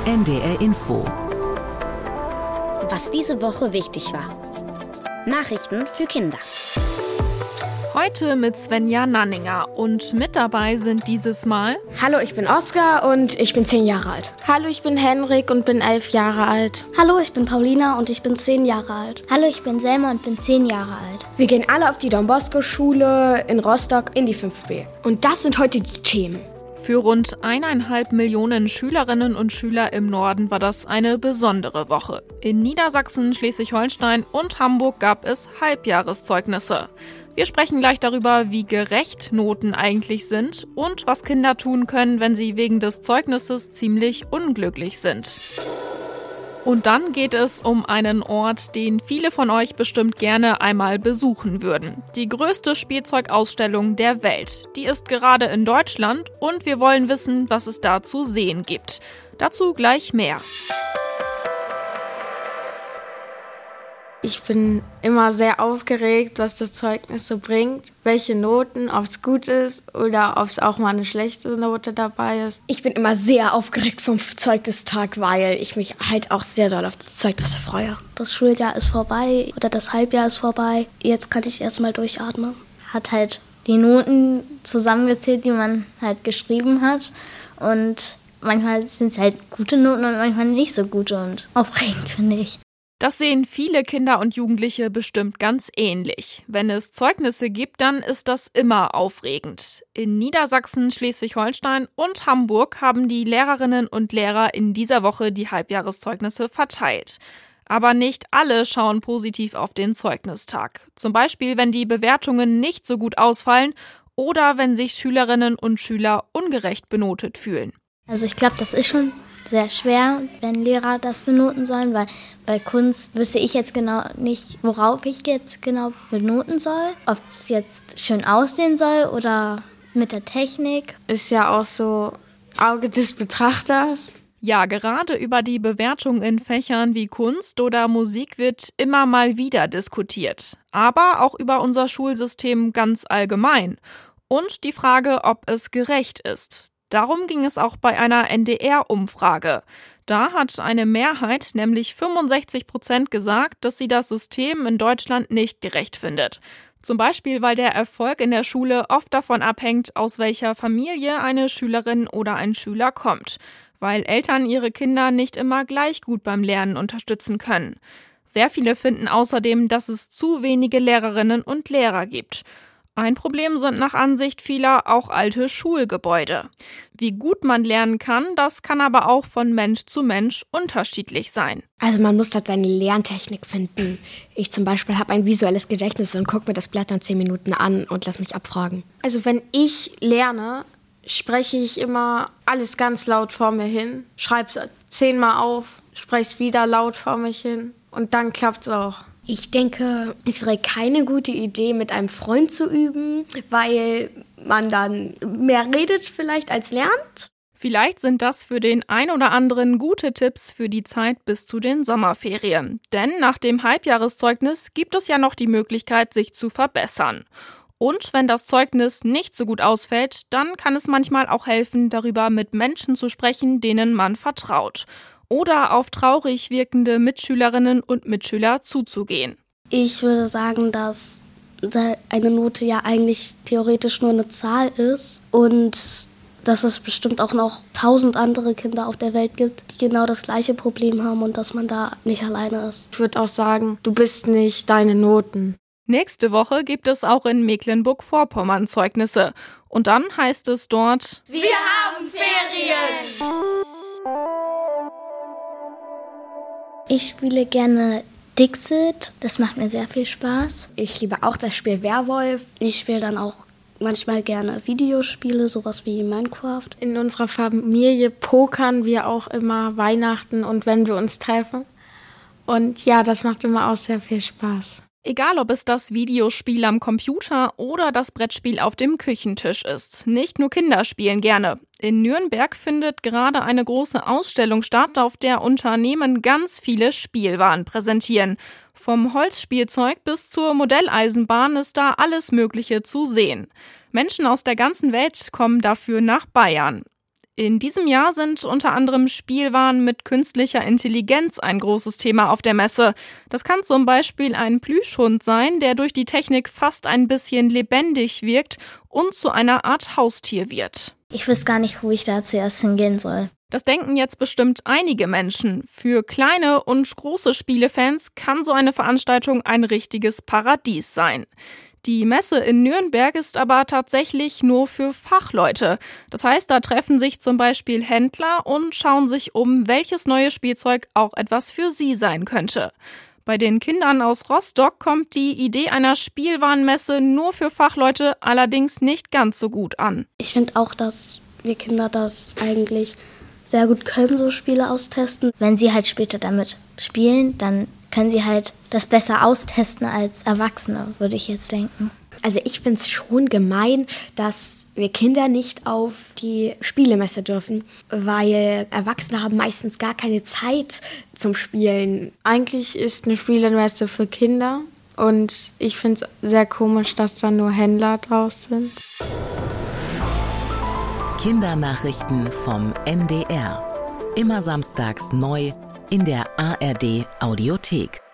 NDR Info. Was diese Woche wichtig war. Nachrichten für Kinder. Heute mit Svenja Nanninger und mit dabei sind dieses Mal... Hallo, ich bin Oskar und ich bin 10 Jahre alt. Hallo, ich bin Henrik und bin 11 Jahre alt. Hallo, ich bin Paulina und ich bin 10 Jahre alt. Hallo, ich bin Selma und bin 10 Jahre alt. Wir gehen alle auf die Don Bosco Schule in Rostock in die 5B. Und das sind heute die Themen. Für rund 1,5 Millionen Schülerinnen und Schüler im Norden war das eine besondere Woche. In Niedersachsen, Schleswig-Holstein und Hamburg gab es Halbjahreszeugnisse. Wir sprechen gleich darüber, wie gerecht Noten eigentlich sind und was Kinder tun können, wenn sie wegen des Zeugnisses ziemlich unglücklich sind. Und dann geht es um einen Ort, den viele von euch bestimmt gerne einmal besuchen würden. Die größte Spielzeugausstellung der Welt. Die ist gerade in Deutschland und wir wollen wissen, was es da zu sehen gibt. Dazu gleich mehr. Ich bin immer sehr aufgeregt, was das Zeugnis so bringt, welche Noten, ob es gut ist oder ob es auch mal eine schlechte Note dabei ist. Ich bin immer sehr aufgeregt vom Zeugnistag, weil ich mich halt auch sehr doll auf die Zeugnisse freue. Das Schuljahr ist vorbei oder das Halbjahr ist vorbei. Jetzt kann ich erstmal durchatmen. Hat halt die Noten zusammengezählt, die man halt geschrieben hat. Und manchmal sind es halt gute Noten und manchmal nicht so gute und aufregend, finde ich. Das sehen viele Kinder und Jugendliche bestimmt ganz ähnlich. Wenn es Zeugnisse gibt, dann ist das immer aufregend. In Niedersachsen, Schleswig-Holstein und Hamburg haben die Lehrerinnen und Lehrer in dieser Woche die Halbjahreszeugnisse verteilt. Aber nicht alle schauen positiv auf den Zeugnistag. Zum Beispiel, wenn die Bewertungen nicht so gut ausfallen oder wenn sich Schülerinnen und Schüler ungerecht benotet fühlen. Also ich glaube, das ist schon sehr schwer, wenn Lehrer das benoten sollen, weil bei Kunst wüsste ich jetzt genau nicht, worauf ich jetzt genau benoten soll. Ob es jetzt schön aussehen soll oder mit der Technik. Ist ja auch so Auge des Betrachters. Ja, gerade über die Bewertung in Fächern wie Kunst oder Musik wird immer mal wieder diskutiert. Aber auch über unser Schulsystem ganz allgemein. Und die Frage, ob es gerecht ist. Darum ging es auch bei einer NDR-Umfrage. Da hat eine Mehrheit, nämlich 65%, gesagt, dass sie das System in Deutschland nicht gerecht findet. Zum Beispiel, weil der Erfolg in der Schule oft davon abhängt, aus welcher Familie eine Schülerin oder ein Schüler kommt. Weil Eltern ihre Kinder nicht immer gleich gut beim Lernen unterstützen können. Sehr viele finden außerdem, dass es zu wenige Lehrerinnen und Lehrer gibt. Ein Problem sind nach Ansicht vieler auch alte Schulgebäude. Wie gut man lernen kann, das kann aber auch von Mensch zu Mensch unterschiedlich sein. Also man muss dort seine Lerntechnik finden. Ich zum Beispiel habe ein visuelles Gedächtnis und gucke mir das Blatt dann 10 Minuten an und lass mich abfragen. Also wenn ich lerne, spreche ich immer alles ganz laut vor mir hin, schreibe es 10-mal auf, spreche es wieder laut vor mich hin und dann klappt es auch. Ich denke, es wäre keine gute Idee, mit einem Freund zu üben, weil man dann mehr redet vielleicht als lernt. Vielleicht sind das für den ein oder anderen gute Tipps für die Zeit bis zu den Sommerferien. Denn nach dem Halbjahreszeugnis gibt es ja noch die Möglichkeit, sich zu verbessern. Und wenn das Zeugnis nicht so gut ausfällt, dann kann es manchmal auch helfen, darüber mit Menschen zu sprechen, denen man vertraut. Oder auf traurig wirkende Mitschülerinnen und Mitschüler zuzugehen. Ich würde sagen, dass eine Note ja eigentlich theoretisch nur eine Zahl ist und dass es bestimmt auch noch 1000 andere Kinder auf der Welt gibt, die genau das gleiche Problem haben und dass man da nicht alleine ist. Ich würde auch sagen, du bist nicht deine Noten. Nächste Woche gibt es auch in Mecklenburg-Vorpommern Zeugnisse. Und dann heißt es dort: Wir haben Ferien! Ich spiele gerne Dixit, das macht mir sehr viel Spaß. Ich liebe auch das Spiel Werwolf. Ich spiele dann auch manchmal gerne Videospiele, sowas wie Minecraft. In unserer Familie pokern wir auch immer Weihnachten und wenn wir uns treffen. Und ja, das macht immer auch sehr viel Spaß. Egal, ob es das Videospiel am Computer oder das Brettspiel auf dem Küchentisch ist. Nicht nur Kinder spielen gerne. In Nürnberg findet gerade eine große Ausstellung statt, auf der Unternehmen ganz viele Spielwaren präsentieren. Vom Holzspielzeug bis zur Modelleisenbahn ist da alles Mögliche zu sehen. Menschen aus der ganzen Welt kommen dafür nach Bayern. In diesem Jahr sind unter anderem Spielwaren mit künstlicher Intelligenz ein großes Thema auf der Messe. Das kann zum Beispiel ein Plüschhund sein, der durch die Technik fast ein bisschen lebendig wirkt und zu einer Art Haustier wird. Ich weiß gar nicht, wo ich da zuerst hingehen soll. Das denken jetzt bestimmt einige Menschen. Für kleine und große Spielefans kann so eine Veranstaltung ein richtiges Paradies sein. Die Messe in Nürnberg ist aber tatsächlich nur für Fachleute. Das heißt, da treffen sich zum Beispiel Händler und schauen sich um, welches neue Spielzeug auch etwas für sie sein könnte. Bei den Kindern aus Rostock kommt die Idee einer Spielwarenmesse nur für Fachleute allerdings nicht ganz so gut an. Ich finde auch, dass wir Kinder das eigentlich sehr gut können, so Spiele austesten. Wenn sie halt später damit spielen, dann können sie halt das besser austesten als Erwachsene, würde ich jetzt denken. Also ich finde es schon gemein, dass wir Kinder nicht auf die Spielemesse dürfen, weil Erwachsene haben meistens gar keine Zeit zum Spielen. Eigentlich ist eine Spielemesse für Kinder und ich finde es sehr komisch, dass da nur Händler draus sind. Kindernachrichten vom NDR. Immer samstags neu in der ARD Audiothek.